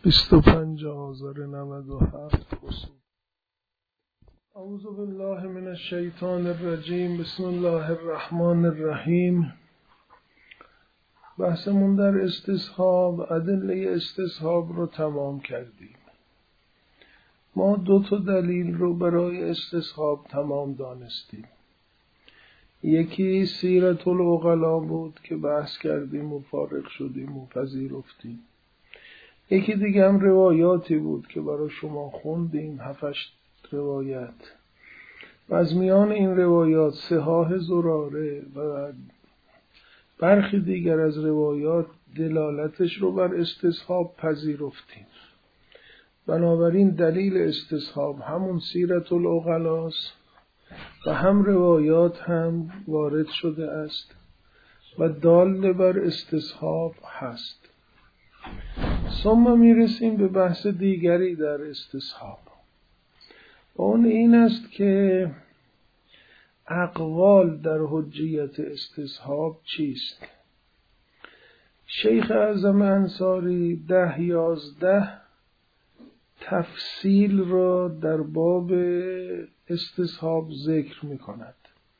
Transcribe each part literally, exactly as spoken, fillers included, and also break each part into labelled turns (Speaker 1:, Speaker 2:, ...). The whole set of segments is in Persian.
Speaker 1: بیست و پنج آذر نود و هفت خصوص. اعوذ بالله من الشیطان الرجیم. بسم الله الرحمن الرحیم. بحثمون در استصحاب، ادله استصحاب رو تمام کردیم. ما دو تا دلیل رو برای استصحاب تمام دانستیم. یکی سیرت العقلا بود که بحث کردیم و فارغ شدیم و پذیرفتیم. یکی دیگه هم روایاتی بود که برای شما خوندیم، هفتش روایت، و از میان این روایات صحاح زراره و برخی دیگر از روایات دلالتش رو بر استصحاب پذیرفتیم. بنابراین دلیل استصحاب همون سیرت العقلاست و هم روایات هم وارد شده است و دال بر استصحاب هست. ثم میرسیم به بحث دیگری در استصحاب. اون این است که اقوال در حجیت استصحاب چیست؟ شیخ اعظم انصاری ده یازده تفصیل را در باب استصحاب ذکر می کند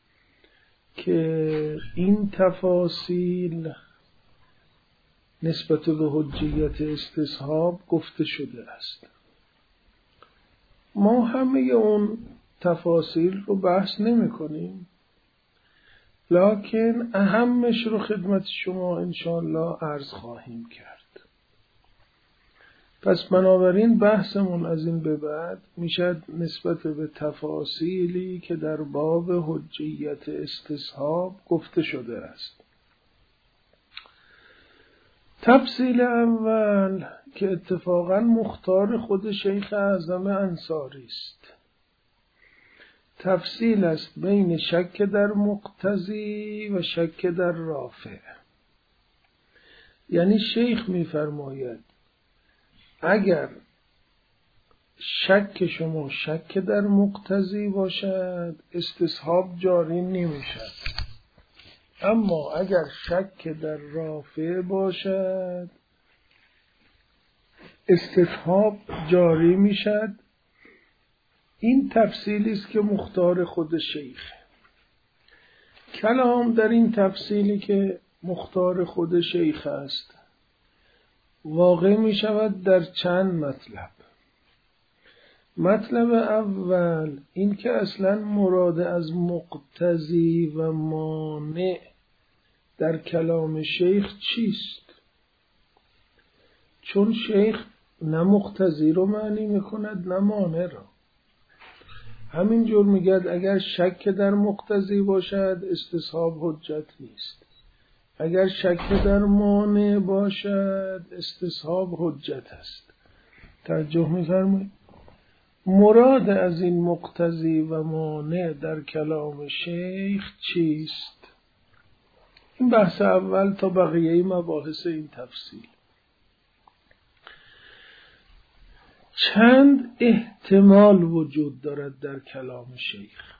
Speaker 1: که این تفاصیل نسبت به حجیت استصحاب گفته شده است. ما همه اون تفاصیل رو بحث نمی کنیم، لکن اهمش رو خدمت شما انشاءالله عرض خواهیم کرد. پس بنابراین بحثمون از این به بعد میشد نسبت به تفاصیلی که در باب حجیت استصحاب گفته شده است. تفصیل اول که اتفاقا مختار خود شیخ اعظم انصاری است، تفصیل است بین شک در مقتضی و شک در رافع. یعنی شیخ می‌فرماید اگر شک شما شک در مقتضی باشد استصحاب جاری نمی‌شد، اما اگر شک در رافع باشد استصحاب جاری میشد. این تفصیلی است که مختار خود شیخ. کلام در این تفصیلی که مختار خود شیخ است واقع می شود در چند مطلب. مطلب اول این که اصلا مراد از مقتضی و مانع در کلام شیخ چیست؟ چون شیخ نه مقتضی رو معنی میکند نه مانع را. همینجور میگد اگر شک در مقتضی باشد استصحاب حجت نیست، اگر شک در مانع باشد استصحاب حجت است. توجه می‌فرمایید؟ مراد از این مقتضی و مانع در کلام شیخ چیست؟ این بحث اول تا بقیه مباحث این تفصیل. چند احتمال وجود دارد در کلام شیخ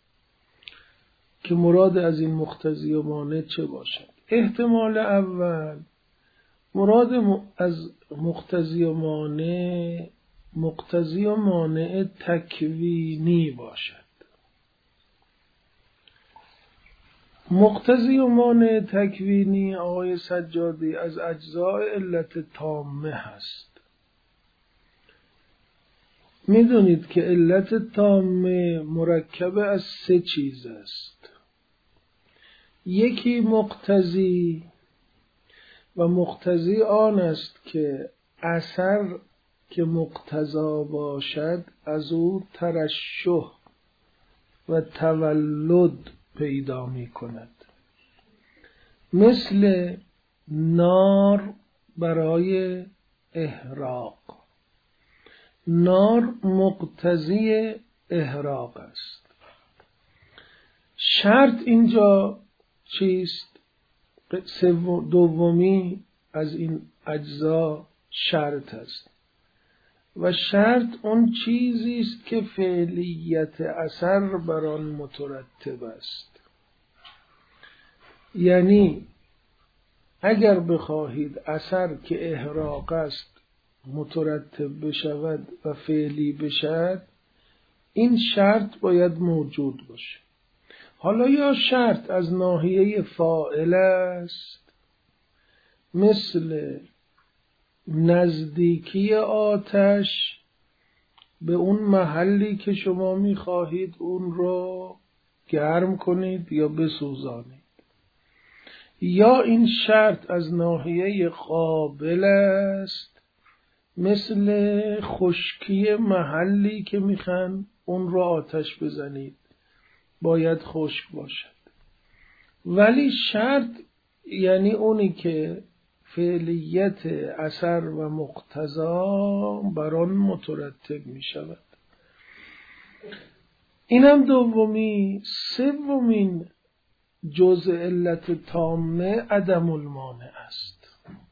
Speaker 1: که مراد از این مقتضی و مانع چه باشد. احتمال اول، مراد از مقتضی و مانع مقتضی و مانع تکوینی باشد. مقتضی و مانع تکوینی آقای سجادی از اجزای علت تامه هست. میدونید که علت تامه مرکب از سه چیز است. یکی مقتضی و مقتضی آن است که اثر که مقتضا باشد از او ترشح و تولد پیدا می کند، مثل نار برای احراق. نار مقتضی احراق است. شرط اینجا چیست؟ دومی از این اجزا شرط است و شرط اون چیزی است که فعلیت اثر بر آن مترتب است. یعنی اگر بخواهید اثر که احراق است مترتب بشود و فعلی بشد، این شرط باید موجود باشه. حالا یا شرط از ناحیه فاعل است، مثل نزدیکی آتش به اون محلی که شما میخواهید اون رو گرم کنید یا بسوزانید، یا این شرط از ناحیه قابل است، مثل خشکی محلی که میخوان اون رو آتش بزنید باید خشک باشد. ولی شرط یعنی اونی که فعلیت اثر و مقتضا بر آن مترتب می شود. اینم دومی. سومین جزء علت تامه عدم المانع است.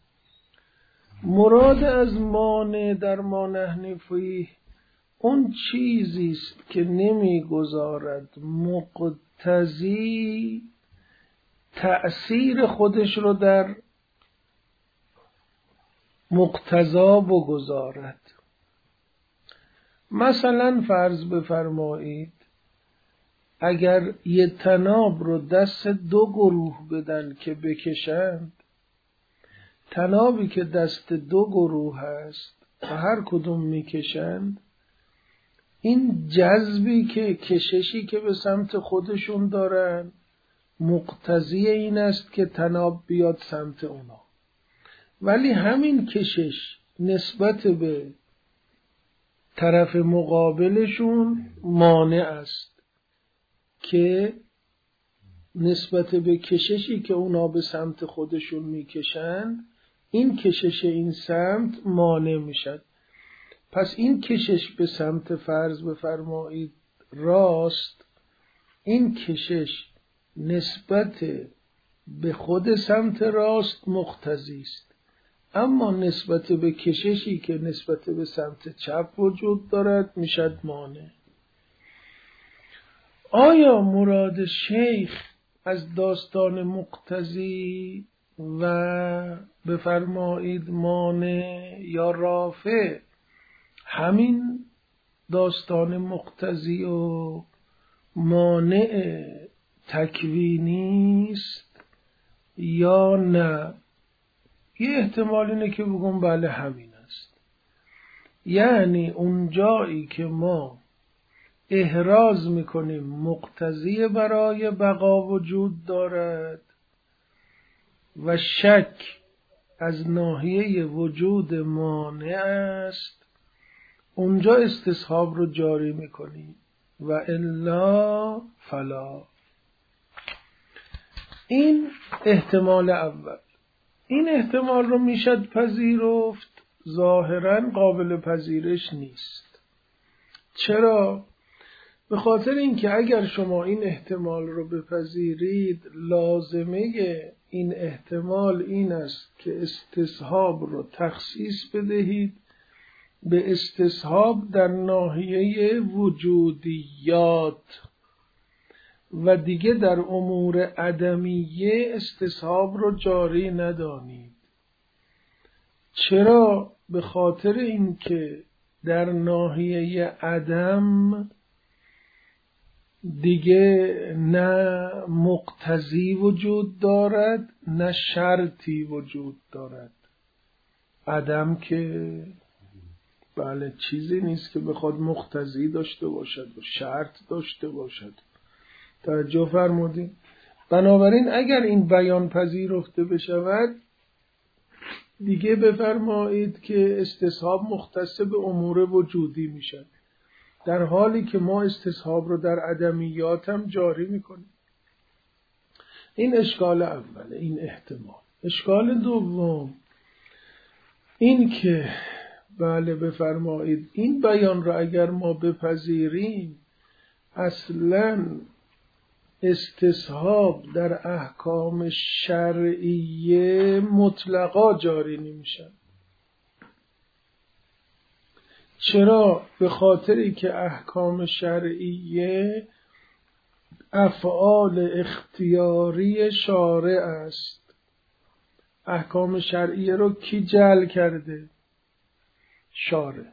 Speaker 1: مراد از مانع در ما نحن فیه اون چیزی است که نمیگذارد مقتضی تأثیر خودش رو در مقتضا بگذارد. مثلا فرض بفرمایید اگر یه طناب رو دست دو گروه بدن که بکشند، طنابی که دست دو گروه هست و هر کدوم میکشند، این جذبی که کششی که به سمت خودشون دارن مقتضی این است که طناب بیاد سمت اونا. ولی همین کشش نسبت به طرف مقابلشون مانع است که نسبت به کششی که اونا به سمت خودشون میکشند، این کشش این سمت مانع میشد. پس این کشش به سمت فرض بفرمایید راست، این کشش نسبت به خود سمت راست مقتضی است، اما نسبت به کششی که نسبت به سمت چپ وجود دارد میشد مانع. آیا مراد شیخ از داستان مقتضی و بفرمایید مانع یا رافع همین داستان مقتضی و مانع تکوینی است یا نه؟ یه احتمال اینه که بگم بله همین است. یعنی اون جایی که ما احراز میکنیم مقتضی برای بقا وجود دارد و شک از ناحیه وجود مانع است، اونجا استصحاب رو جاری میکنیم و الا فلا. این احتمال اول. این احتمال رو میشد پذیرفت، ظاهراً قابل پذیرش نیست. چرا؟ به خاطر اینکه اگر شما این احتمال رو بپذیرید، لازمه این احتمال این است که استصحاب رو تخصیص بدهید به استصحاب در ناحیه وجودیات و دیگه در امور عدمیه استصحاب رو جاری ندانید. چرا؟ به خاطر اینکه در ناحیه عدم دیگه نه مقتضی وجود دارد نه شرطی وجود دارد. عدم که بله چیزی نیست که بخواد مقتضی داشته باشد و شرط داشته باشد. توجه فرمودین؟ بنابراین اگر این بیان پذیرفته بشود، دیگه بفرمایید که استصحاب مختص به امور وجودی میشد، در حالی که ما استصحاب رو در عدمیات هم جاری میکنیم. این اشکال اوله، این احتمال. اشکال دوم این که بله بفرمایید این بیان رو اگر ما بپذیریم، اصلاً استصحاب در احکام شرعیه مطلقا جاری نمیشن. چرا؟ به خاطری که احکام شرعیه افعال اختیاری شارع است. احکام شرعیه رو کی جعل کرده؟ شارع.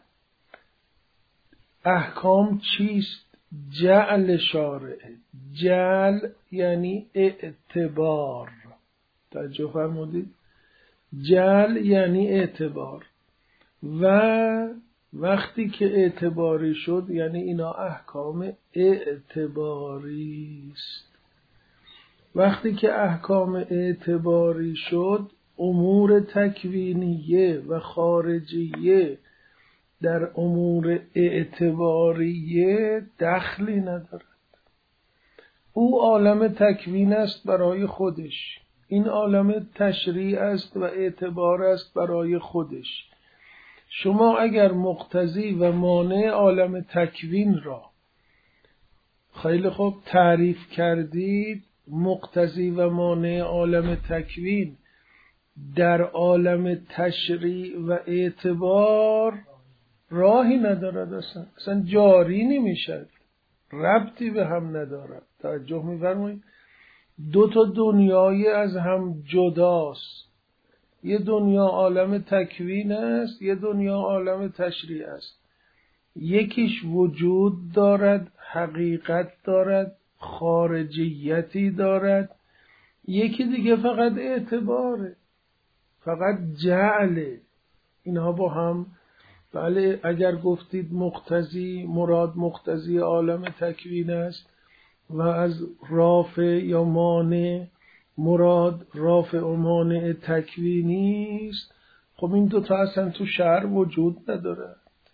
Speaker 1: احکام چیست؟ جعل شارع. جعل یعنی اعتبار. توجه فرمودید؟ جعل یعنی اعتبار. و وقتی که اعتباری شد یعنی اینا احکام اعتباری است. وقتی که احکام اعتباری شد امور تکوینیه و خارجیه در امور اعتباریه دخلی ندارد. او عالم تکوین است برای خودش، این عالم تشریع است و اعتبار است برای خودش. شما اگر مقتضی و مانع عالم تکوین را خیلی خوب تعریف کردید، مقتضی و مانع عالم تکوین در عالم تشریع و اعتبار راهی ندارد، اصلا اصلا جاری نمیشد، ربطی به هم ندارد. توجه می‌فرمایید؟ دو تا دنیای از هم جداست. یه دنیا عالم تکوین است، یه دنیا عالم تشریع است. یکیش وجود دارد، حقیقت دارد، خارجیتی دارد. یکی دیگه فقط اعتباره، فقط جعله. اینها با هم، بله اگر گفتید مقتضی، مراد مقتضی عالم تکوین است و از رافع یا مانع مراد رافع و مانع تکوینی است، خب این دوتا اصلا تو شرع وجود نداره.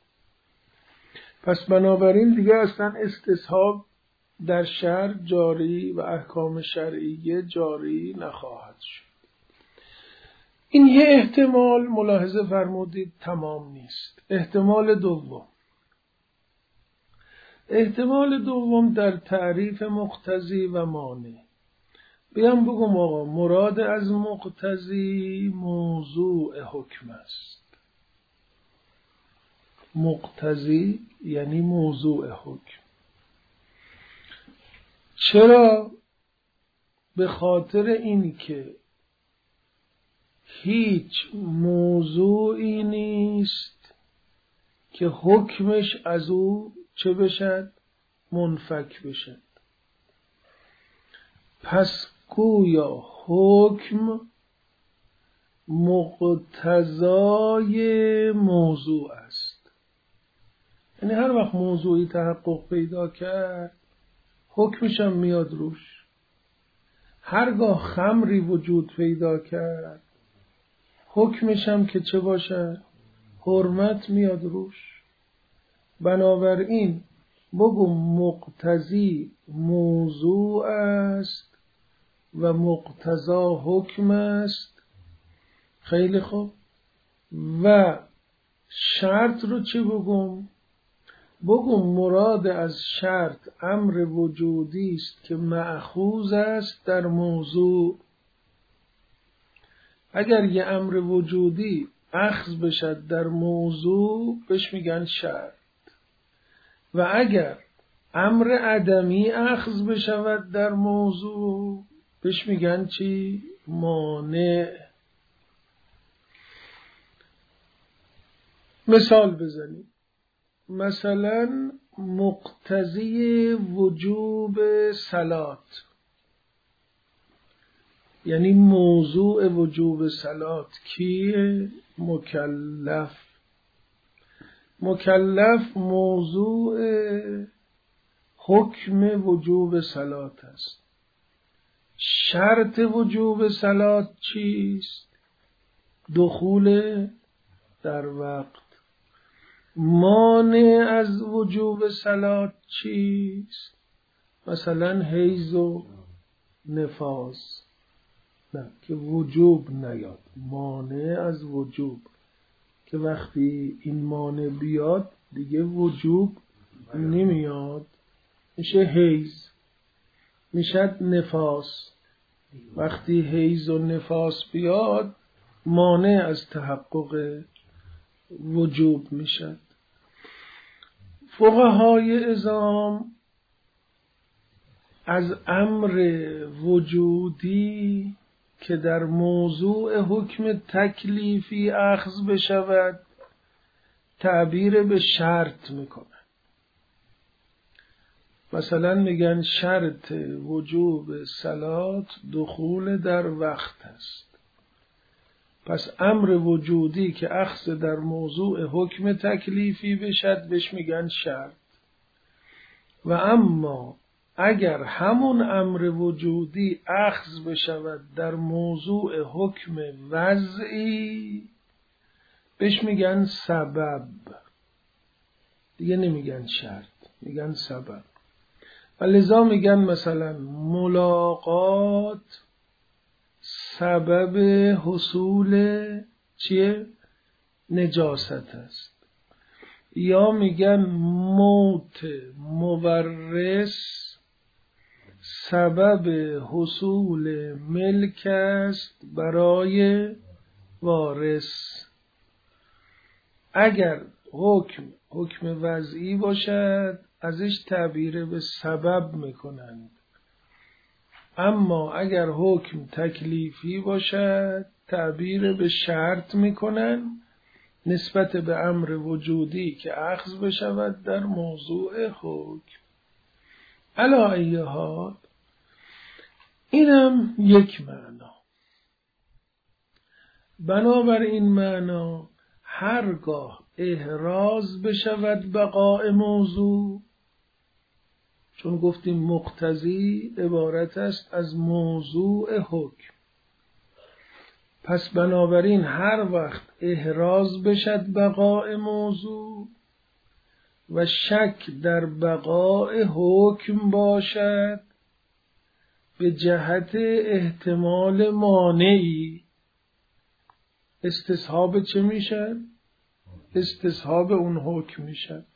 Speaker 1: پس بنابراین دیگه اصلا استصحاب در شرع جاری و احکام شرعیه جاری نخواهد شد. این یه احتمال ملاحظه فرمودید تمام نیست. احتمال دوم، احتمال دوم در تعریف مقتضی و مانع. بیام بگم آقا مراد از مقتضی موضوع حکم است. مقتضی یعنی موضوع حکم. چرا؟ به خاطر این که هیچ موضوعی نیست که حکمش از او چه بشد؟ منفک بشد. پس گویا حکم مقتضای موضوع است. یعنی هر وقت موضوعی تحقق پیدا کرد حکمش هم میاد روش. هرگاه خمری وجود پیدا کرد حکمش هم که چه باشه؟ حرمت میاد روش. بنابراین بگو مقتضی موضوع است و مقتضا حکم است. خیلی خوب. و شرط رو چی بگم؟ بگم مراد از شرط امر وجودی است که مأخوذ است در موضوع. اگر یه امر وجودی اخذ بشد در موضوع بهش میگن شرط، و اگر امر عدمی اخذ بشود در موضوع بهش میگن چی؟ مانع. مثال بزنیم. مثلا مقتضی وجوب صلات، یعنی موضوع وجوب صلات کیه؟ مکلف. مکلف موضوع حکم وجوب صلات است. شرط وجوب صلات چیست؟ دخول در وقت. مانع از وجوب صلات چیست؟ مثلا حیض و نفاس. نه که وجوب نیاد، مانع از وجوب که وقتی این مانع بیاد دیگه وجوب نمیاد، میشه حیض، میشه نفاس. وقتی حیض و نفاس بیاد مانع از تحقق وجوب میشد. فقهای عظام از امر وجودی که در موضوع حکم تکلیفی اخذ بشود تعبیر به شرط میکنن. مثلا میگن شرط وجوب صلات دخول در وقت است. پس امر وجودی که اخذ در موضوع حکم تکلیفی بشد بهش میگن شرط. و اما اگر همون امر وجودی اخذ بشود در موضوع حکم وضعی بهش میگن سبب، دیگه نمیگن شرط، میگن سبب. و لذا میگن مثلا ملاقات سبب حصول چیه؟ نجاست است. یا میگن موت مورث سبب حصول ملک است برای وارث. اگر حکم حکم وضعی باشد ازش تعبیر به سبب میکنند، اما اگر حکم تکلیفی باشد تعبیر به شرط میکنند نسبت به امر وجودی که اخذ بشود در موضوع حکم. علی ای حال اینم یک معنا. بنابر این معنا هرگاه احراز بشود بقاء موضوع، چون گفتیم مقتضی عبارت است از موضوع حکم، پس بنابراین هر وقت احراز بشد بقاء موضوع و شک در بقاء حکم باشد به جهت احتمال مانعی، استصحاب چه میشد؟ استصحاب اون حکم میشد.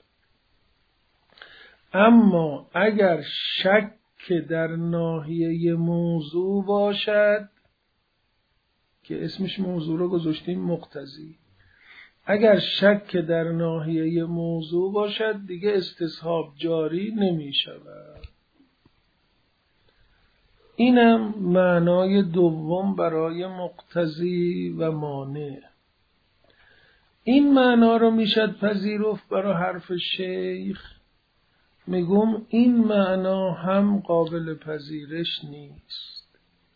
Speaker 1: اما اگر شک در ناحیه موضوع باشد که اسمش موضوع رو گذاشتیم مقتضی، اگر شک در ناحیه موضوع باشد دیگه استصحاب جاری نمی شود. اینم معنای دوم برای مقتضی و مانع. این معنا رو میشد پذیرفت برای حرف شیخ. میگم این معنا هم قابل پذیرش نیست.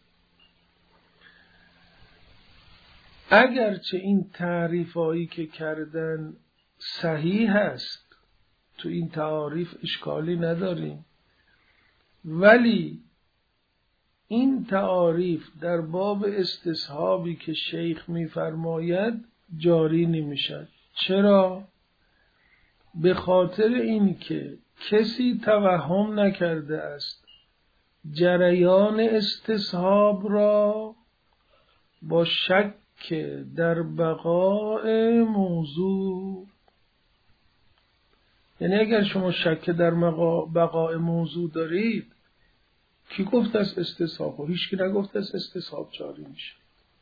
Speaker 1: اگرچه این تعریفایی که کردن صحیح هست، تو این تعاریف اشکالی نداریم، ولی این تعاریف در باب استصحابی که شیخ میفرماید جاری نمیشد. چرا؟ به خاطر این که کسی توهم نکرده است جریان استصحاب را با شک در بقاء موضوع. یعنی اگر شما شک در بقاء موضوع دارید، کی گفت از استصحاب؟ و هیچ کی نگفت از استصحاب جاری میشه.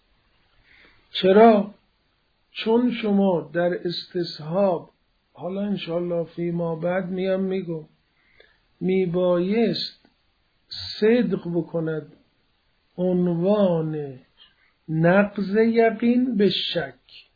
Speaker 1: چرا؟ چون شما در استصحاب، حالا انشاءالله فیما بعد میام میگم، میبایست صدق بکند عنوان نقض یقین به شک،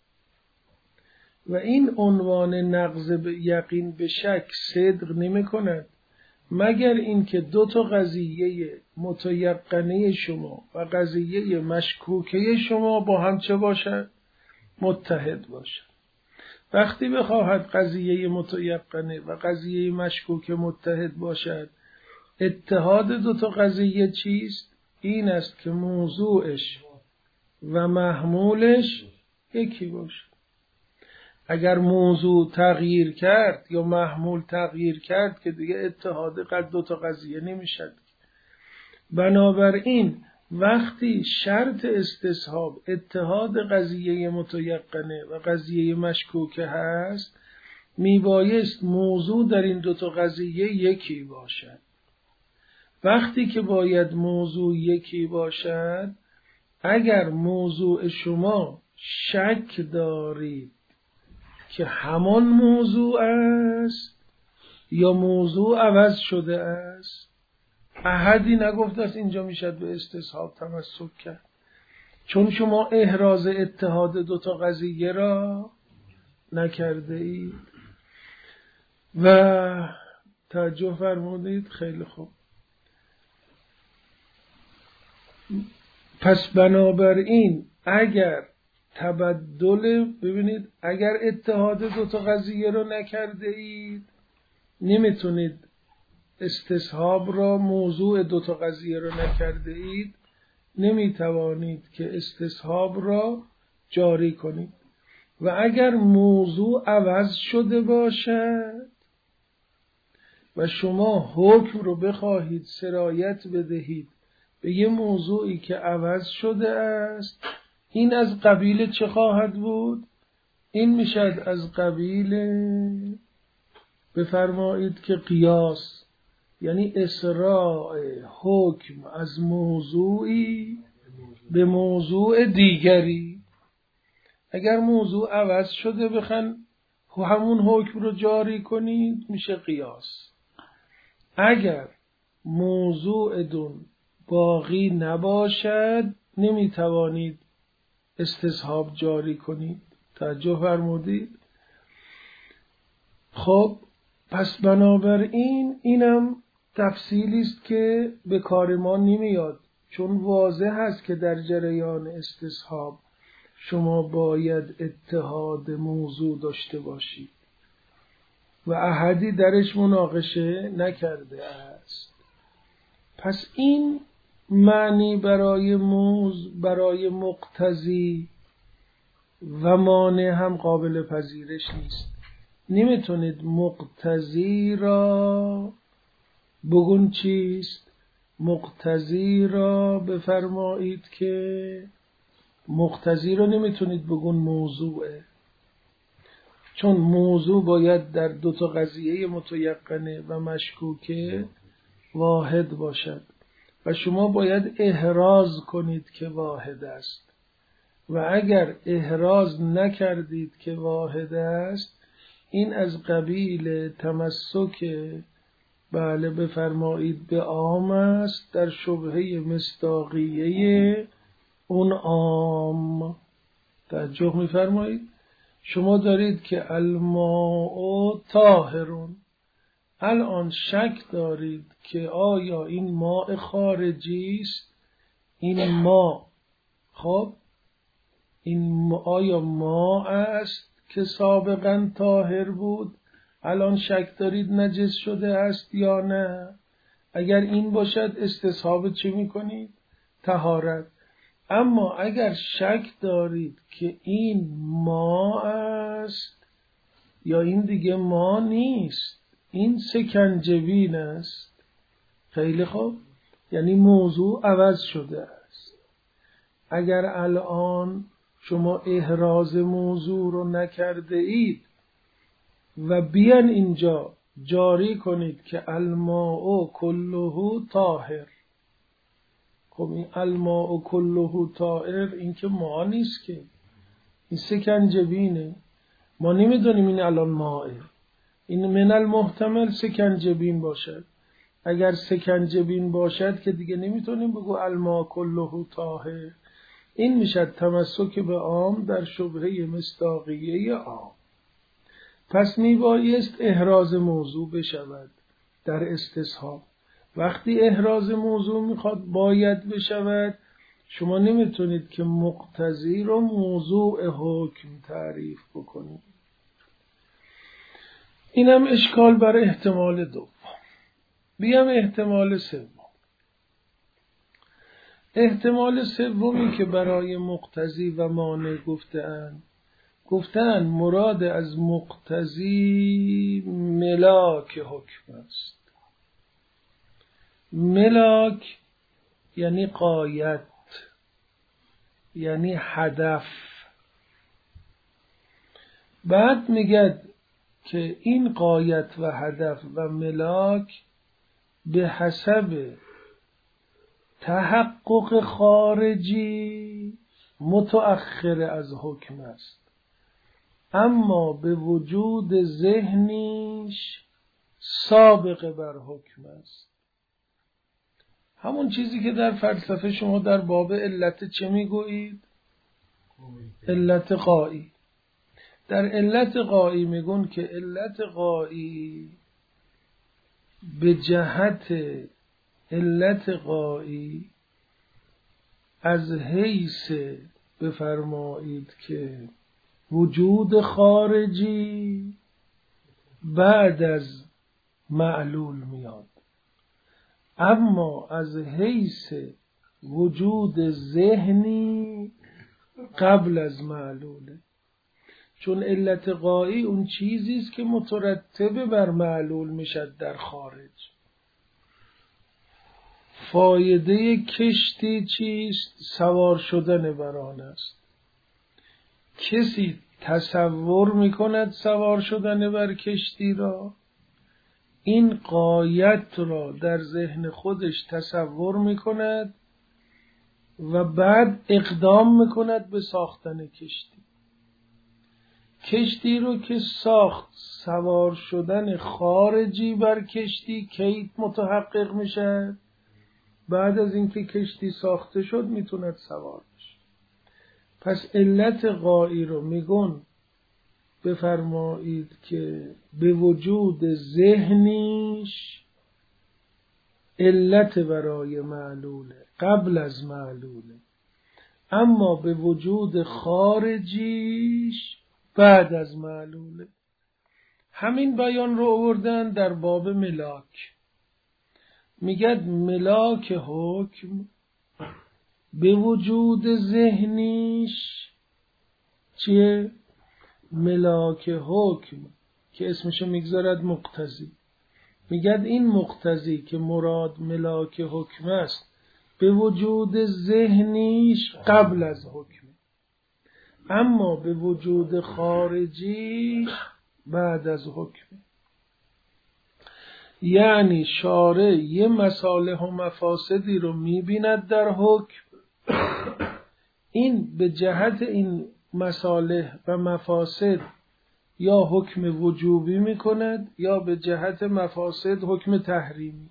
Speaker 1: و این عنوان نقض یقین به شک صدق نمی کند مگر اینکه دو تا قضیه متیقنه شما و قضیه مشکوکه شما با هم چه باشد؟ متحد باشد. وقتی بخواهد قضیه متیقنه و قضیه مشکوکه متحد باشد، اتحاد دو تا قضیه چیست؟ این است که موضوعش و محمولش یکی باشد. اگر موضوع تغییر کرد یا محمول تغییر کرد که دیگه اتحاد قد دو تا قضیه نمیشد. بنابراین وقتی شرط استصحاب اتحاد قضیه متیقنه و قضیه مشکوکه هست، میبایست موضوع در این دو تا قضیه یکی باشد. وقتی که باید موضوع یکی باشد، اگر موضوع شما شک دارید که همان موضوع است یا موضوع عوض شده است، احدی نگفته است اینجا میشد به استصحاب تمسک کرد، چون شما احراز اتحاد دوتا قضیه را نکرده اید و توجه فرمودید. خیلی خوب. پس بنابراین اگر تبدل، ببینید اگر اتحاد دوتا قضیه رو نکرده اید نمیتونید استصحاب را، موضوع دوتا قضیه رو نکرده اید نمیتوانید که استصحاب را جاری کنید. و اگر موضوع عوض شده باشد و شما حکم رو بخواهید سرایت بدهید به یه موضوعی که عوض شده است، این از قبیل چه خواهد بود؟ این میشد از قبیل، بفرمایید که قیاس، یعنی اسراع حکم از موضوعی به موضوع دیگری. اگر موضوع عوض شده بخن همون حکم رو جاری کنید میشه قیاس. اگر موضوع دون باقی نباشد نمیتوانید استصحاب جاری کنید. توجه فرمودید؟ خب پس بنابراین اینم تفصیلی است که به کار ما نمیاد، چون واضح است که در جریان استصحاب شما باید اتحاد موضوع داشته باشید و احدی درش مناقشه نکرده است. پس این معنی برای موز برای مقتضی و مانع هم قابل پذیرش نیست. نمیتونید مقتضی را بگون چیست؟ مقتضی را بفرمایید که مقتضی را نمیتونید بگون موضوعه، چون موضوع باید در دو تا قضیه متیقنه و مشکوکه واحد باشد و شما باید احراز کنید که واحد است. و اگر احراز نکردید که واحد است، این از قبیل تمسک بله بفرمایید به عام است در شبهه مصداقیه اون عام. توجه می‌فرمایید؟ شما دارید که الماء طاهرون، الان شک دارید که آیا این ماء خارجی است، این ماء، خب این آیا ماء است که سابقا طاهر بود، الان شک دارید نجس شده است یا نه؟ اگر این باشد استصحاب چه میکنید؟ طهارت. اما اگر شک دارید که این ماء است یا این دیگه ماء نیست، این سکنجبین است، خیلی خوب، یعنی موضوع عوض شده است. اگر الان شما احراز موضوع رو نکرده اید و بیان اینجا جاری کنید که الماء کله طاهر، خب این الماء کله طاهر این که ما نیست، که این سکنجبینه. ما نمیدونیم این الان ماء، این من المحتمل سکنجبین باشد. اگر سکنجبین باشد که دیگه نمیتونیم بگو الماء کله طاهر. این میشد تمسک به عام در شبهه مصداقیه عام. پس میبایست احراز موضوع بشود در استصحاب. وقتی احراز موضوع میخواد باید بشود، شما نمیتونید که مقتضی رو موضوع حکم تعریف بکنید. اینم اشکال بر احتمال دوم. بیام احتمال سوم. احتمال سومی که برای مقتضی و مانع گفتند، گفتند مراد از مقتضی ملاک حکم است. ملاک یعنی غایت، یعنی هدف. بعد میگه که این غایت و هدف و ملاک به حسب تحقق خارجی متأخر از حکم است، اما به وجود ذهنیش سابقه بر حکم است. همون چیزی که در فلسفه شما در باب علت چه میگویید؟ علت غایی. در علت غایی میگن که علت غایی به جهت علت غایی از حیث بفرمایید که وجود خارجی بعد از معلول میاد، اما از حیث وجود ذهنی قبل از معلوله. چون علت غایی اون چیزی است که مترتب بر معلول میشد در خارج. فایده کشتی چیست؟ سوار شدن بر آن است. کسی تصور میکند سوار شدن بر کشتی را، این غایت را در ذهن خودش تصور میکند و بعد اقدام میکند به ساختن کشتی. کشتی رو که ساخت، سوار شدن خارجی بر کشتی کی متحقق میشه؟ بعد از اینکه کشتی ساخته شد میتوند سوار بشه. پس علت غایی رو میگن بفرمایید که به وجود ذهنیش علت برای معلوله، قبل از معلوله، اما به وجود خارجیش بعد از معلوله. همین بیان رو آوردن در باب ملاک. میگد ملاک حکم به وجود ذهنیش چیه؟ ملاک حکم که اسمشو میگذارد مقتضی. میگد این مقتضی که مراد ملاک حکم است به وجود ذهنیش قبل از حکم، اما به وجود خارجی بعد از حکم. یعنی شارع یه مصالح و مفاسدی رو میبیند در حکم، این به جهت این مصالح و مفاسد یا حکم وجوبی میکند یا به جهت مفاسد حکم تحریمی.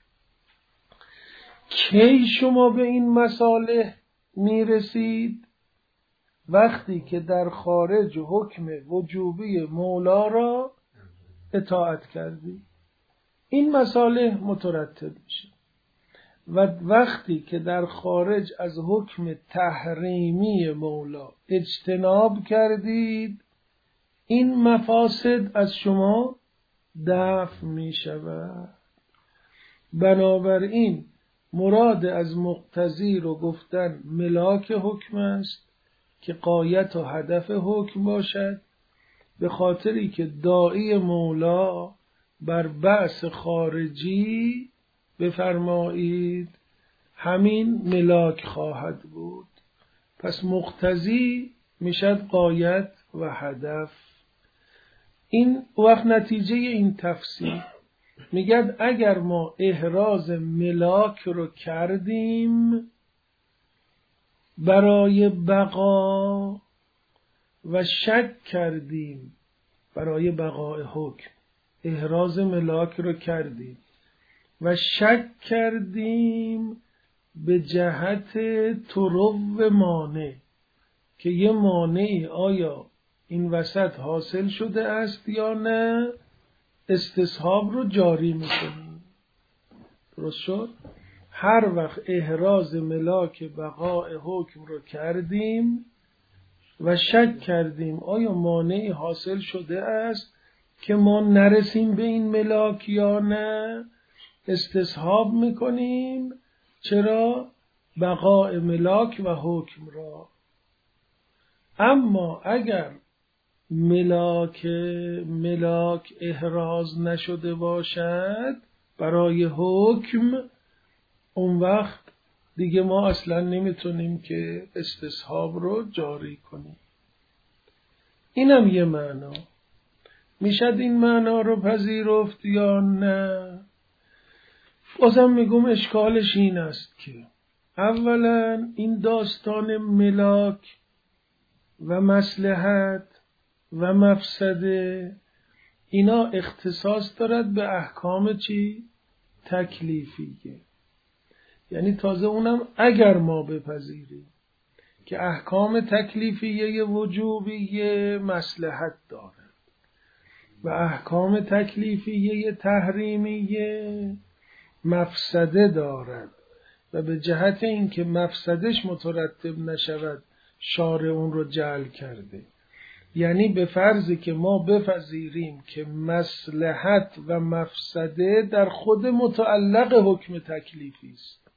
Speaker 1: کی شما به این مصالح میرسید؟ وقتی که در خارج حکم وجوبی مولا را اطاعت کردی، این مصالح مترتب میشه. و وقتی که در خارج از حکم تحریمی مولا اجتناب کردید، این مفاسد از شما دفع می شود. بنابراین مراد از مقتضی رو گفتن ملاک حکم است که غایت و هدف حکم باشد، به خاطری که داعی مولا بر بعث خارجی بفرمایید همین ملاک خواهد بود. پس مقتضی میشد غایت و هدف. این وقت نتیجه این تفسیر میگد اگر ما احراز ملاک رو کردیم برای بقا و شک کردیم برای بقای حکم، احراز ملاک رو کردیم و شک کردیم به جهت طرو مانع که یه مانعی آیا این وسط حاصل شده است یا نه، استصحاب رو جاری میکنیم. درست شد؟ هر وقت احراز ملاک بقای حکم رو کردیم و شک کردیم آیا مانعی حاصل شده است که ما نرسیم به این ملاک یا نه، استصحاب میکنیم. چرا؟ بقای ملاک و حکم را. اما اگر ملاک ملاک احراز نشده باشد برای حکم، اون وقت دیگه ما اصلا نمیتونیم که استصحاب رو جاری کنیم. اینم یه معنا. میشد این معنا رو پذیرفت یا نه؟ بازم میگم اشکالش این است که اولا این داستان ملاک و مصلحت و مفسده اینا اختصاص دارد به احکام چی؟ تکلیفیه. یعنی تازه اونم اگر ما بپذیریم که احکام تکلیفیه وجوبیه مصلحت دارد و احکام تکلیفیه تحریمیه مفسده دارد و به جهت اینکه مفسدش مترتب نشود شارع اون رو جعل کرده. یعنی به فرضی که ما بپذیریم که مصلحت و مفسده در خود متعلق حکم تکلیفی است،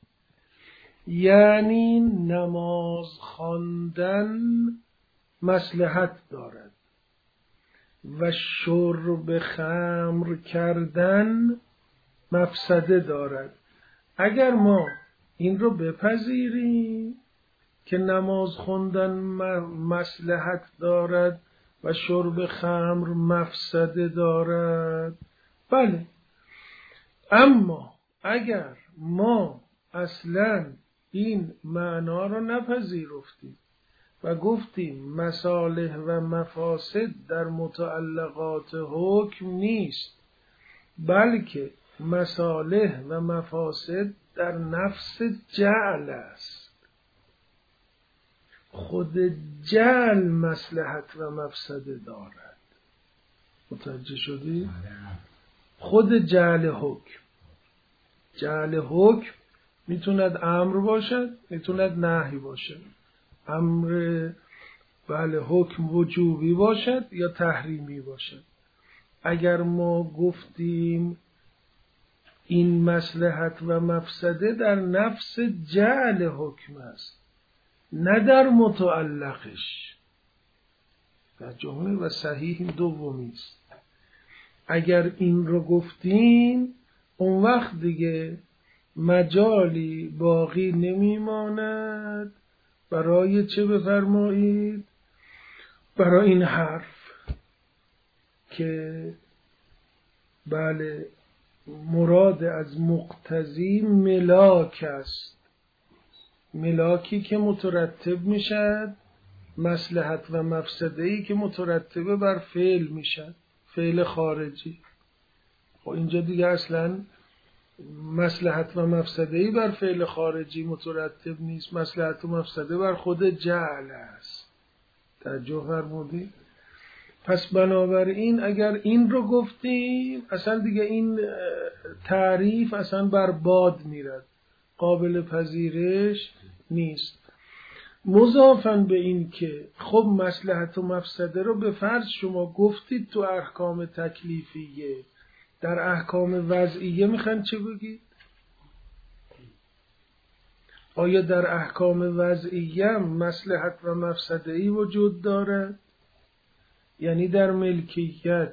Speaker 1: یعنی نماز خواندن مصلحت دارد و شرب خمر کردن مفسده دارد. اگر ما این رو بپذیریم که نماز خوندن مصلحت دارد و شرب خمر مفسده دارد، بله. اما اگر ما اصلا این معنا رو نپذیرفتیم و گفتیم مصالح و مفاسد در متعلقات حکم نیست، بلکه مصالح و مفاسد در نفس جعل است، خود جعل مصلحت و مفسده دارد. متوجه شدی؟ خود جعل حکم، جعل حکم میتوند امر باشد، میتوند نهی باشد. امر بله حکم وجوبی باشد یا تحریمی باشد. اگر ما گفتیم این مصلحت و مفسده در نفس جعل حکم است نه در متعلقش، در جمله و صحیح دومی است. اگر این رو گفتیم اون وقت دیگه مجالی باقی نمیماند برای چه بفرمایید؟ برای این حرف که بله مراد از مقتضی ملاک است، ملاکی که مترتب میشد، مصلحت و مفسده‌ای که مترتبه بر فعل میشد، فعل خارجی. خب اینجا دیگه اصلا مصلحت و مفسده‌ای بر فعل خارجی مترتب نیست، مصلحت و مفسده بر خود جعل است. توجه فرمودید؟ پس بنابراین اگر این رو گفتیم اصلا دیگه این تعریف اصلا بر باد میرد، قابل پذیرش نیست. مضافاً به این که خب مصلحت و مفسده رو به فرض شما گفتید تو احکام تکلیفیه، در احکام وضعیه میخواین چه بگید؟ آیا در احکام وضعیه مصلحت و مفسده‌ای وجود دارد؟ یعنی در ملکیت،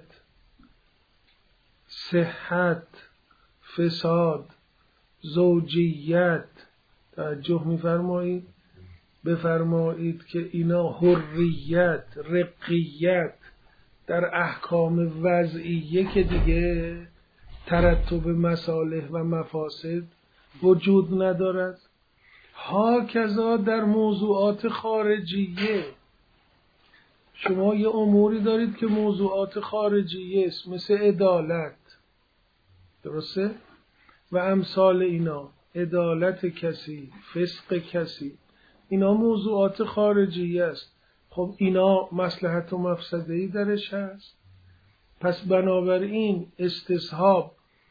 Speaker 1: صحت، فساد، زوجیت، توجه می‌فرمایید؟ بفرمایید که اینا حریت، رقیت در احکام وضعیه که دیگه ترتب مصالح و مفاسد وجود ندارد. هاکذا در موضوعات خارجیه شما یه اموری دارید که موضوعات خارجیه است، مثل عدالت، درسته؟ و امثال اینا، عدالت کسی، فسق کسی، اینا موضوعات خارجیه است. خب اینا مصلحت و مفسده‌ای درش هست. پس بنابراین استصحاب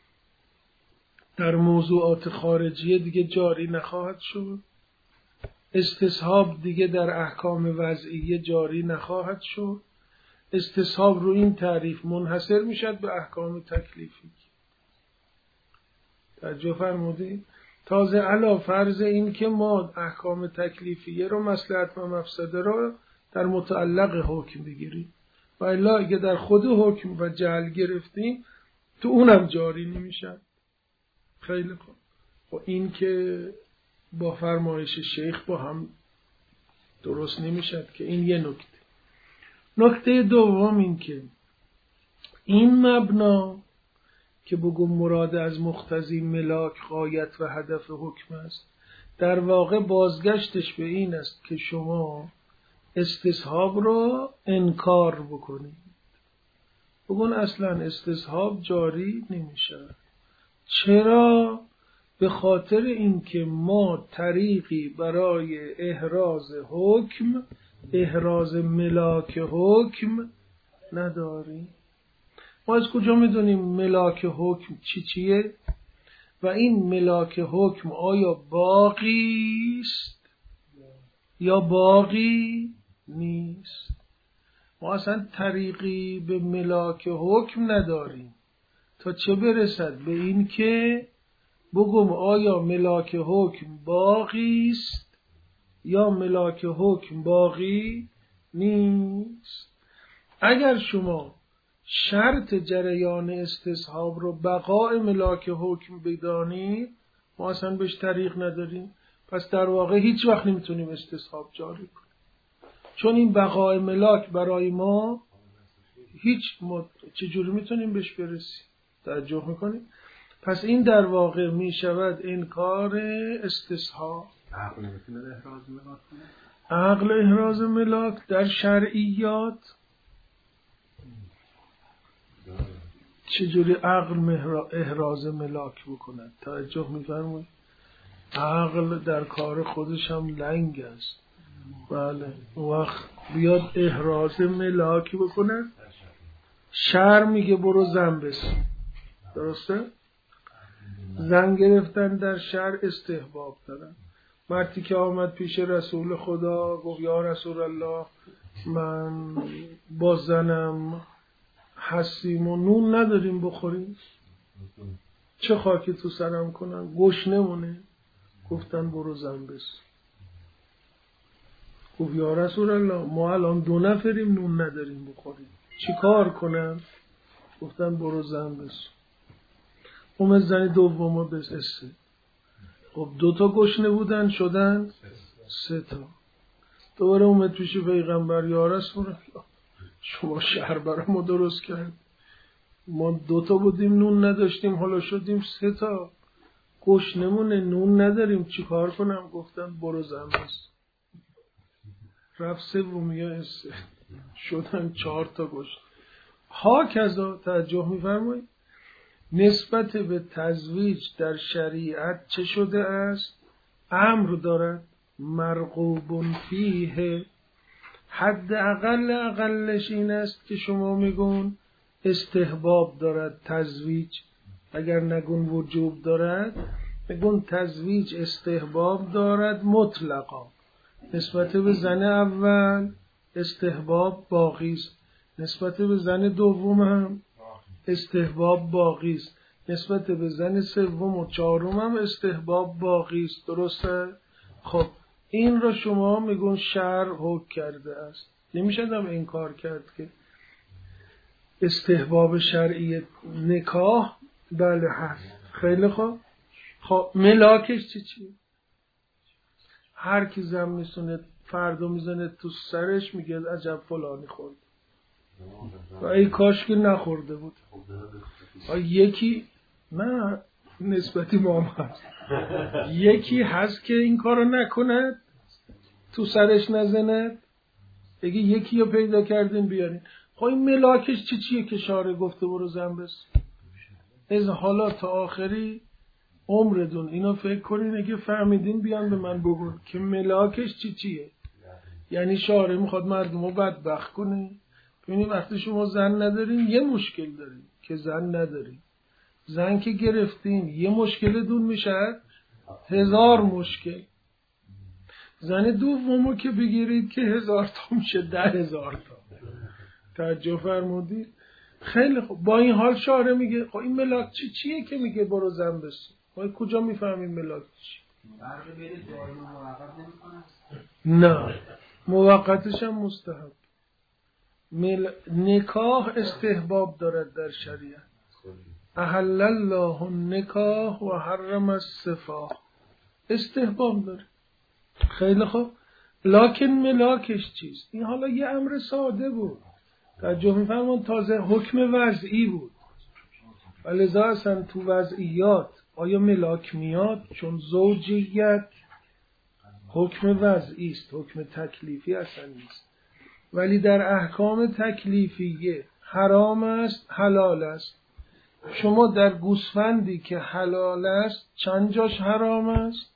Speaker 1: در موضوعات خارجیه دیگه جاری نخواهد شد، استصحاب دیگه در احکام وضعیه جاری نخواهد شد. استصحاب رو این تعریف منحصر میشد به احکام تکلیفی. توجه فرمودید؟ تازه علا فرض این که ما احکام تکلیفیه رو مصلحت و مفسده رو در متعلق حکم بگیریم و الا اگه در خود حکم و جعل گرفتیم تو اونم جاری نمیشد. خیلی خوب. و این که با فرمایش شیخ با هم درست نمیشد که این یه نکته. نکته دوم این که این مبنا که بگم مراد از مقتضی ملاک غایت و هدف حکم است، در واقع بازگشتش به این است که شما استصحاب رو انکار بکنید، بگون اصلا استصحاب جاری نمیشه. چرا؟ به خاطر اینکه ما طریقی برای احراز حکم، احراز ملاک حکم نداریم. ما از کجا میدونیم ملاک حکم چی چیه؟ و این ملاک حکم آیا باقی است یا باقی نیست؟ ما اصلا طریقی به ملاک حکم نداریم تا چه برسد به این که بگم آیا ملاک حکم باقی است یا ملاک حکم باقی نیست. اگر شما شرط جریان استصحاب رو بقای ملاک حکم بدانید، ما اصلا بهش طریق نداریم، پس در واقع هیچ وقت نمیتونیم استصحاب جاری کنیم، چون این بقای ملاک برای ما هیچ مد... چجوری میتونیم بهش برسیم؟ توجه میکنیم؟ پس این در واقع میشود انکار استصحاب.
Speaker 2: عقل نمیتونه احراز ملاک کنه؟
Speaker 1: عقل احراز ملاک در شرعیات چجوری عقل احراز ملاک بکند؟ توجه میفرمایید؟ عقل در کار خودش هم لنگ است. بله، وقت بیاد احراز ملاک بکنه، شرع میگه برو زن بسن، درسته؟ زن گرفتن در شرع استحباب دارن. مردی که آمد پیش رسول خدا گفت یا رسول الله من با زنم هستیم و نون نداریم بخوریم، چه خاکی تو سرم کنن؟ گشنه مونه. گفتن برو زن بسن. گفت یا رسول الله ما الان دو نفریم نون نداریم بخوریم، چی کار کنم؟ گفتن برو زن بسن. اومد زن دوم بسن. خب دوتا گشنه بودن شدن سه تا. دوباره اومد پیش پیغمبر یا رسول الله شما شهر برای ما درست کرد، ما دوتا بودیم نون نداشتیم حالا شدیم سه تا، گشنمونه نون نداریم چی کار کنم؟ گفتن برو زن بسن. رفت سومیه است شدن چهار تا گشت. ها کذا. توجه میفرمایید؟ نسبت به تزویج در شریعت چه شده است؟ امر دارد مرغوب فیه. حد اقل اقلش این است که شما میگون استحباب دارد تزویج، اگر نگون وجوب دارد میگون تزویج استحباب دارد مطلقا. نسبت به زن اول استحباب باقی است، نسبت به زن دوم هم استحباب باقی است، نسبت به زن سوم و چهارم هم استحباب باقی است. درسته؟ خب این را شما میگون شرع حکم کرده است. نمیشه هم انکار کرد که استحباب شرعی نکاح بله هست. خیلی خوب. خب ملاکش چی چی؟ هر کی زن میسونه فردو میزنه تو سرش میگه عجب فلانی خورد و ای کاش که نخورده بود. یکی نه نسبتی ما هم هست یکی هست که این کارو نکند تو سرش نزند، دیگه یکی رو پیدا کردین بیارین. خب این ملاکش چی چیه که شارع گفته برو زن بس؟ از حالا تا آخری عمردون اینو فکر کنین، اگه فهمیدین بیان به من بگون که ملاکش چی چیه. یعنی شارع میخواد مردمو بدبخت کنه. ببینید وقتی شما زن ندارین یه مشکل دارین که زن ندارین، زن که گرفتین یه مشکل دون میشه هزار مشکل. زن دومو که بگیرید که هزار تا میشه ده هزار تا. توجه فرمودید؟ خیلی خوب. با این حال شارع میگه خب این ملاک چی چیه که میگه برو زن بسن؟ ما کجا میفهمیم ملاک چی؟ نه موقتش هم مستحب. مل... نکاح استحباب دارد در شریعت. احل الله النکاح و حرم السفاح. استحباب داره. خیلی خوب. لکن ملاکش چیست؟ این حالا یه امر ساده بود، توجه میفرمان، تازه حکم وضعی بود و لذا اصلا تو وضعیات آیا ملاک میاد؟ چون زوجیت حکم وضعی است، حکم تکلیفی اصلا نیست. ولی در احکام تکلیفیه حرام است حلال است. شما در گوسفندی که حلال است چند جاش حرام است؟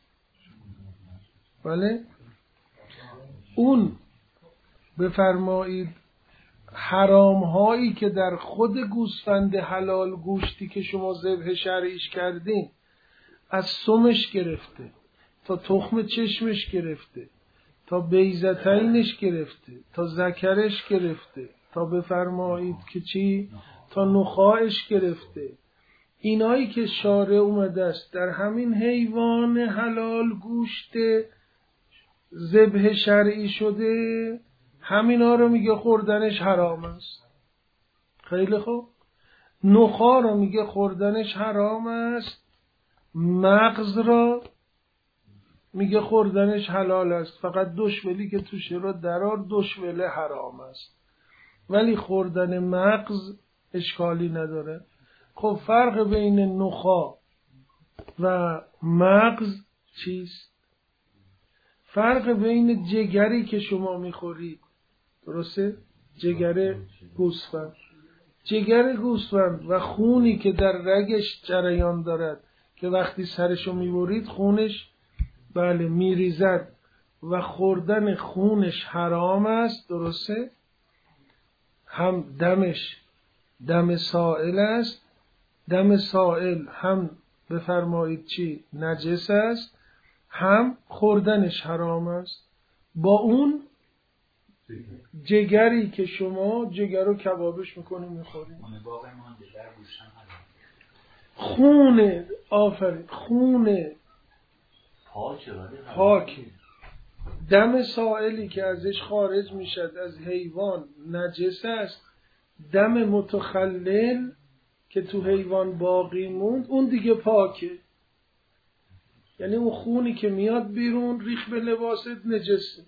Speaker 1: بله؟ اون بفرمایید حرام هایی که در خود گوسفند حلال گوشتی که شما ذبح شرعیش کردین، از سمش گرفته تا تخم چشمش گرفته تا بیضتینش گرفته تا ذکرش گرفته تا بفرمایید که چی؟ تا نخاعش گرفته، اینایی که شارع اومده است در همین حیوان حلال گوشت ذبح شرعی شده، همینا رو میگه خوردنش حرام است. خیلی خوب. نخاع رو میگه خوردنش حرام است، مغز را میگه خوردنش حلال است، فقط دشولی که توشه رو درار دشوله حرام است، ولی خوردن مغز اشکالی نداره. خب فرق بین نخاع و مغز چیست؟ فرق بین جگری که شما میخورید، درسته؟ جگر گوسفند، جگر گوسفند و خونی که در رگش جریان دارد که وقتی سرشو میبرید خونش بله میریزد و خوردن خونش حرام است، درسته؟ هم دمش دم سائل است، دم سائل هم بفرمایید چی؟ نجس است، هم خوردنش حرام است. با اون جگری که شما جگر رو کبابش میکنید میخورید، خون آفرین خون پاکه، دم سائلی که ازش خارج میشد از حیوان نجس است، دم متخلل که تو حیوان باقی موند اون دیگه پاکه. یعنی اون خونی که میاد بیرون ریخ به لباست نجسه.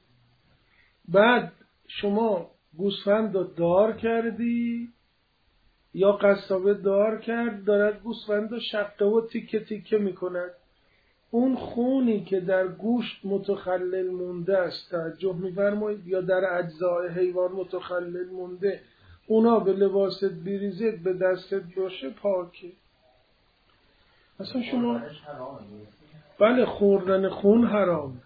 Speaker 1: بعد شما گوسفند رو دار کردی یا قصابه دار کرد، دارد گوسفند رو شقه و تیکه تیکه میکند، اون خونی که در گوشت متخلل مونده است، توجه می‌فرمایید، یا در اجزای حیوان متخلل مونده، اونا به لباست بریزید به دستت باشه پاکه. مثلا شما بله خوردن خون حرام،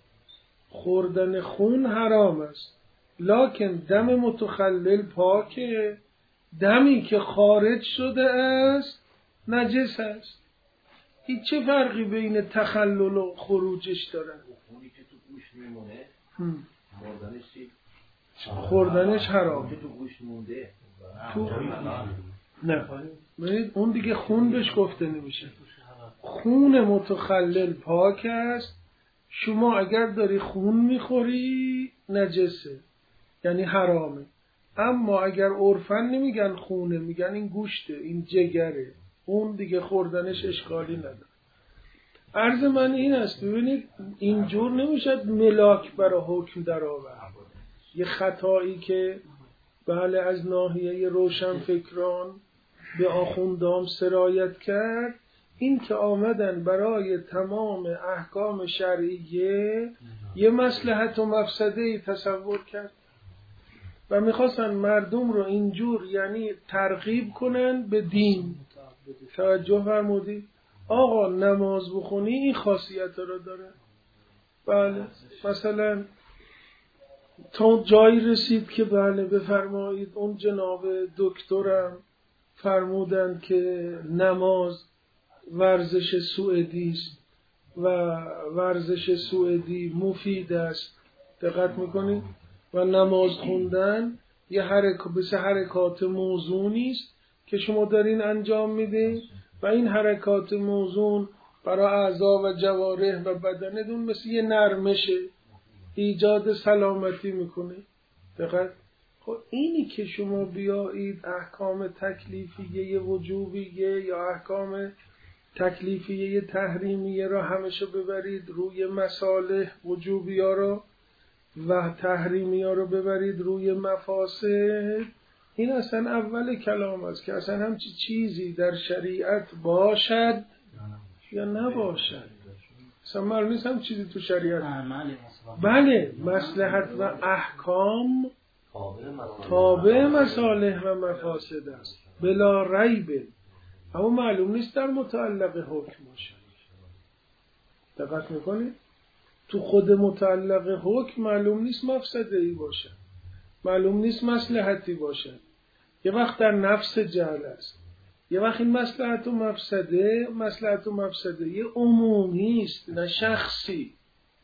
Speaker 1: خوردن خون حرام است، لکن دم متخلل پاکه، دمی که خارج شده است نجس است. این چه فرقی بین تخلل و خروجش داره؟
Speaker 3: خونی که تو گوشت میمونه خوردنش چی؟
Speaker 1: خوردنش حرام.
Speaker 3: که تو گوشت مونده
Speaker 1: تو نه ببینید اون دیگه خون بهش گفته نمیشه. خون متخلل پاک است. شما اگر داری خون میخوری نجسه، یعنی حرامه. اما اگر عرفن نمیگن خونه، میگن این گوشته، این جگره، اون دیگه خوردنش اشکالی نداره. عرض من این است، ببینید اینجور نمیشد ملاک برای حکم در آورد. یه خطایی که بله از ناحیه روشن فکران به آخوندام سرایت کرد، این که آمدن برای تمام احکام شرعیه یه مصلحت و مفسده تصور کرد و میخواستن مردم رو اینجور یعنی ترغیب کنن به دین. توجه فرمودید؟ آقا نماز بخونی این خاصیت رو داره. بله مثلا تا جایی رسید که بله بفرمایید اون جناب دکترم فرمودن که نماز ورزش سوئدی است و ورزش سوئدی مفید است. دقت میکنید؟ و نماز خوندن یه حرکات بس حرکات موزونی است که شما دارین انجام میدین و این حرکات موزون برای اعضا و جوارح و بدنتون مثل یه نرمشه، ایجاد سلامتی میکنه. دقیق. خب اینی که شما بیایید احکام تکلیفیه وجوبیه یا احکام تکلیفیه تحریمیه را همشو ببرید روی مصالح وجوبیه رو و تحریمی ها رو ببرید روی مفاسد، این اصلا اول کلام است که اصلا همچی چیزی در شریعت باشد یا نباشد. اصلا معلوم نیست هم چیزی تو شریعت. بله مصلحت و احکام تابع مصالح و مفاسد است بلا ریب. اما معلوم نیست در متعلق حکم باشه. دقت میکنید؟ تو خود متعلق حکم معلوم نیست مفسده ای باشه، معلوم نیست مصلحتی باشه. یه وقت در نفس جهل است، یه وقت این مصلحت و مفسده مصلحت و مفسده یه عمومی است نه شخصی.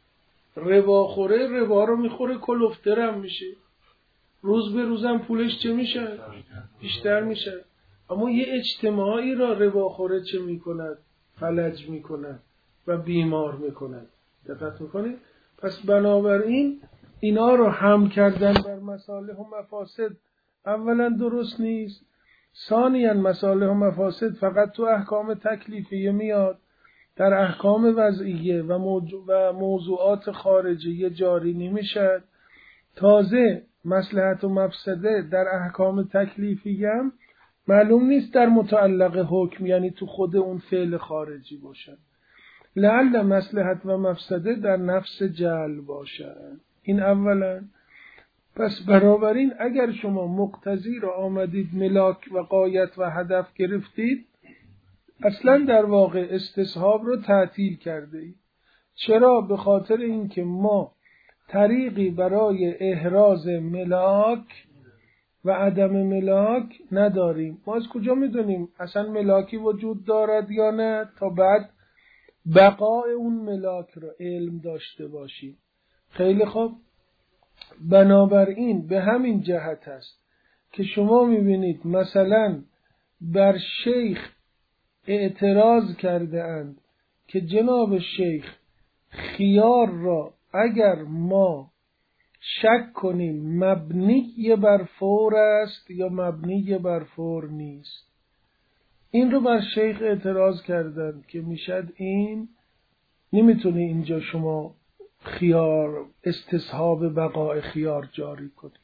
Speaker 1: ربا خوره ربا رو میخوره کلفترم میشه، روز به روزم پولش چه میشه؟ بیشتر میشه. اما یه اجتماعی را ربا خوره چه میکند؟ فلج میکند و بیمار میکند. دقت میکنید؟ پس بنابراین اینا رو هم کردن در مصالح و مفاسد اولا درست نیست. ثانیاً مصالح و مفاسد فقط تو احکام تکلیفیه میاد، در احکام وضعیه و, موضوع و موضوعات خارجیه جاری نمیشد. تازه مصلحت و مفسده در احکام تکلیفیه هم معلوم نیست در متعلق حکم، یعنی تو خود اون فعل خارجی باشد. لعل مصلحت و مفسده در نفس جعل باشد. این اولا. پس بنابراین اگر شما مقتضی را آمدید ملاک و غایت و هدف گرفتید، اصلا در واقع استصحاب رو تعطیل کرده اید. چرا؟ به خاطر اینکه ما طریقی برای احراز ملاک و عدم ملاک نداریم. ما از کجا میدونیم اصلا ملاکی وجود دارد یا نه تا بعد بقای اون ملاک رو علم داشته باشیم؟ خیلی خوب. بنابراین به همین جهت است که شما میبینید مثلا بر شیخ اعتراض کرده اند که جناب شیخ خیار را اگر ما شک کنیم مبنی بر فور است یا مبنی بر فور نیست. این رو بر شیخ اعتراض کردند که میشد این نمیتونی اینجا شما خیار استصحاب بقای خیار جاری کنید.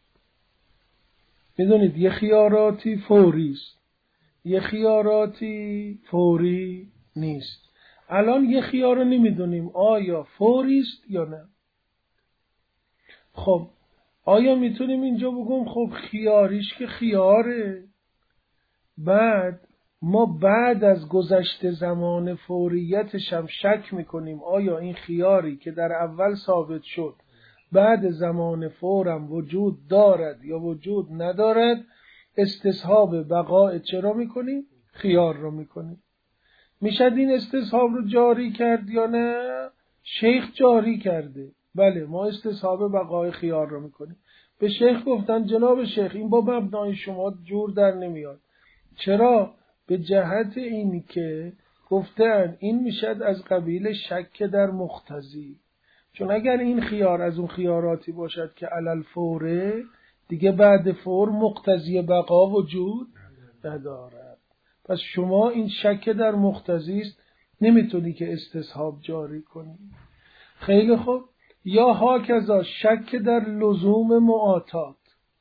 Speaker 1: میدونید یه خیاراتی فوری است، یه خیاراتی فوری نیست. الان یه خیار رو نمیدونیم آیا فوری است یا نه. خب آیا میتونیم اینجا بگم خب خیاریش که خیاره، بعد ما بعد از گذشت زمان فوریتش هم شک میکنیم آیا این خیاری که در اول ثابت شد بعد زمان فورم وجود دارد یا وجود ندارد، استصحاب بقاء چرا میکنیم؟ خیار رو میکنیم. میشد این استصحاب رو جاری کرد یا نه؟ شیخ جاری کرده. بله ما استصحاب بقاء خیار رو میکنیم. به شیخ گفتن جناب شیخ این با مبنای شما جور در نمیاد. چرا؟ به جهت این که گفتن این میشد از قبیل شک در مقتضی. چون اگر این خیار از اون خیاراتی باشد که علل فوره، دیگه بعد فور مقتضی بقا وجود ندارد. پس شما این شک در مقتضی است، نمیتونی که استصحاب جاری کنی. خیلی خوب. یا هاکذا شک در لزوم معاطات،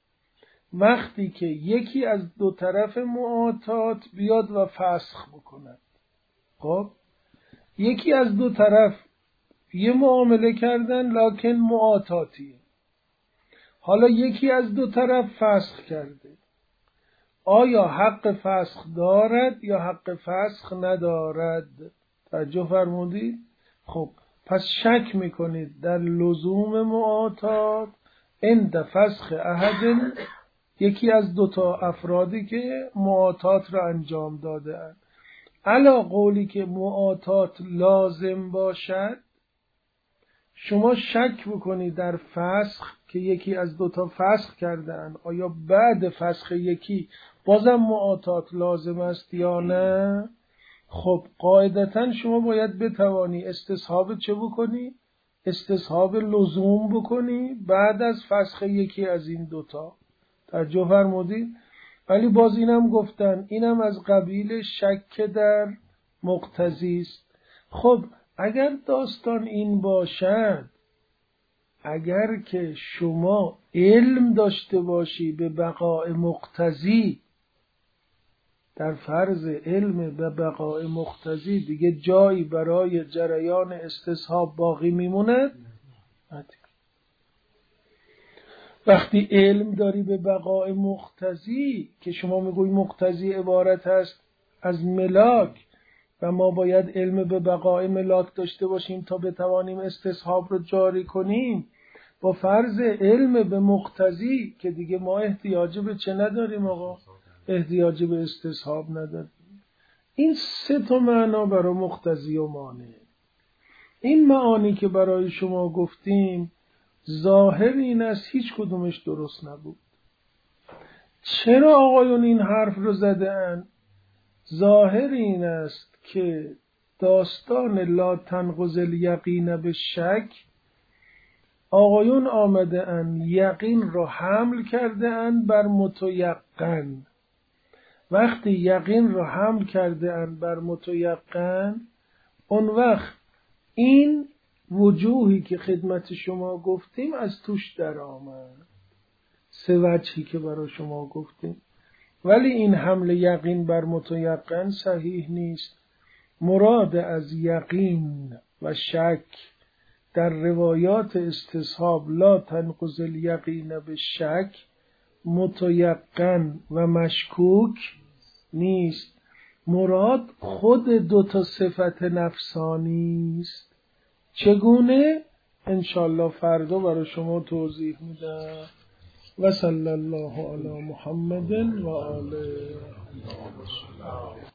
Speaker 1: وقتی که یکی از دو طرف معاطات بیاد و فسخ بکند. خب یکی از دو طرف یه معامله کردن لکن معاطاتیه، حالا یکی از دو طرف فسخ کرده، آیا حق فسخ دارد یا حق فسخ ندارد؟ توجه فرمودید؟ خب پس شک میکنید در لزوم معاطات عند فسخ احد، یکی از دو تا افرادی که معاطات را انجام داده اند. علا قولی که معاطات لازم باشد، شما شک بکنید در فسخ که یکی از دو تا فسخ کردن، آیا بعد فسخ یکی بازم معاطات لازم است یا نه؟ خب قاعدتاً شما باید بتوانی استصحاب چه بکنی؟ استصحاب لزوم بکنی بعد از فسخ یکی از این دوتا. توجه فرمودید؟ ولی باز اینم گفتن اینم از قبیل شک در مقتضی است. خب اگر داستان این باشد، اگر که شما علم داشته باشی به بقاء مقتضی، در فرض علم به بقاء مقتضی دیگه جایی برای جریان استصحاب باقی میموند؟ وقتی علم داری به بقاء مقتضی که شما میگوی مقتضی عبارت است از ملاک و ما باید علم به بقای ملاک داشته باشیم تا بتوانیم استصحاب رو جاری کنیم، با فرض علم به مقتضی که دیگه ما احتیاج به چه نداریم آقا؟ احتیاج به استصحاب نداریم. این سه تا معنا برای مقتضی و مانع. این معانی که برای شما گفتیم ظاهر این است هیچ کدومش درست نبود. چرا آقایون این حرف رو زدن؟ ظاهر این است که داستان لا تنقض الیقین به شک، آقایون آمده اند یقین را حمل کرده اند بر متیقن. وقتی یقین را حمل کرده اند بر متیقن، اون وقت این وجوهی که خدمت شما گفتیم از توش در آمد، سه وجهی که برای شما گفتیم. ولی این حمل یقین بر متیقن صحیح نیست. مراد از یقین و شک در روایات استصحاب لا تنقض الیقین به شک متیقن و مشکوک نیست. مراد خود دو تا صفت نفسانی است. چگونه؟ انشالله فردا برای شما توضیح میدم. و صلی الله علی محمد و آله.